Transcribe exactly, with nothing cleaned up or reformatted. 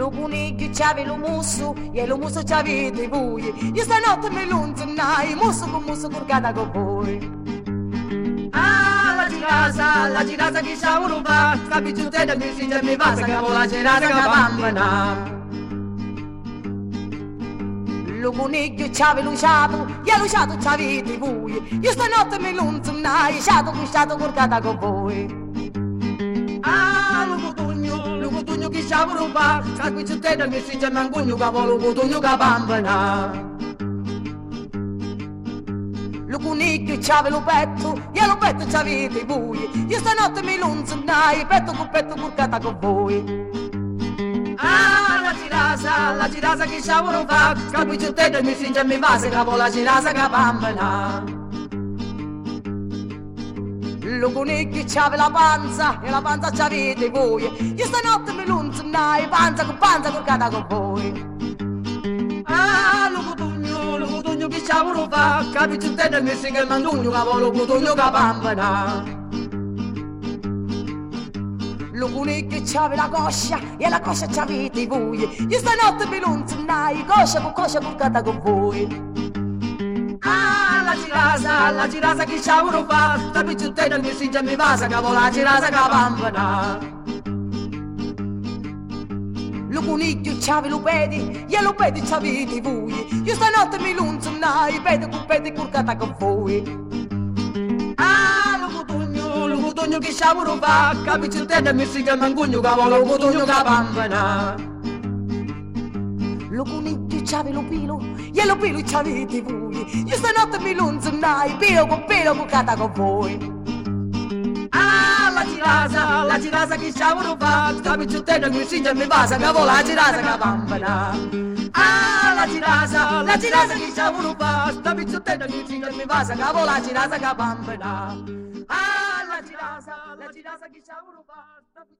Lo coniglio c'ave lo musso e lo musso c'avete voi. Io stanotte me l'unzonai, musso con musso corcata con voi. Ah, la girasa, la girasa che c'ha un ruba, capisci te da mi si già mi va, sa la girasa che bambana. Lo coniglio c'ave luciato, e luciato c'avete voi. Io stanotte me l'unzonai, sciato con sciato corcata con voi. Ah, lo cotugno, lo cotugno che c'ha un ruba, capisci te da mi si già mangugno, cavolo cotugno che bambana. Lo coniglio c'ave lo petto, e lo petto c'avete voi. Io stanotte me l'unzonai, petto con petto corcata con voi. Ah, la girasa, la girasa che c'ha un fa, capisci te del mi stringe mi va, se capo la girasa che bambana. Lo coniglio c'ave la panza, e la panza c'avete voi. Io stanotte me l'unzonai, panza con panza corcata con voi. Ah, lo cotugno, lo cotugno che c'ha un fa, capisci te del mi stringe mandugno, capo lo cotugno che bambana. Lo coniglio c'ave la coscia, e la coscia c'avete voi. Io stanotte me l'unzonai, coscia con coscia corcata con voi. Ah, la girasa, la girasa che c'ha un fa, capisci te del mi stringe mi va, se capo la girasa che bambana. Lo coniglio c'ave lo pedi, e lo pedi c'avete voi. Io stanotte me l'unzonai, pedi con pedi corcata con voi. Ah, lo cotugno, lo cotugno che c'ha un fa, capisci te del mi stringe mangugno, cavolo lo cotugno che bambana. Lo coniglio c'ave lo pelo, e lo pelo c'avete voi. Io stanotte me l'unzonai, pelo con pelo corcata con voi. Ah, la girasa, la girasa che c'ha un fa, capisci te del mi stringe mi va, se capo la girasa che bambana. Ah, la girasa, la girasa che c'ha un fa, capisci te del mi stringe mi va, se capo la girasa che bambana. Ah, la girasa, la girasa che c'ha un fa.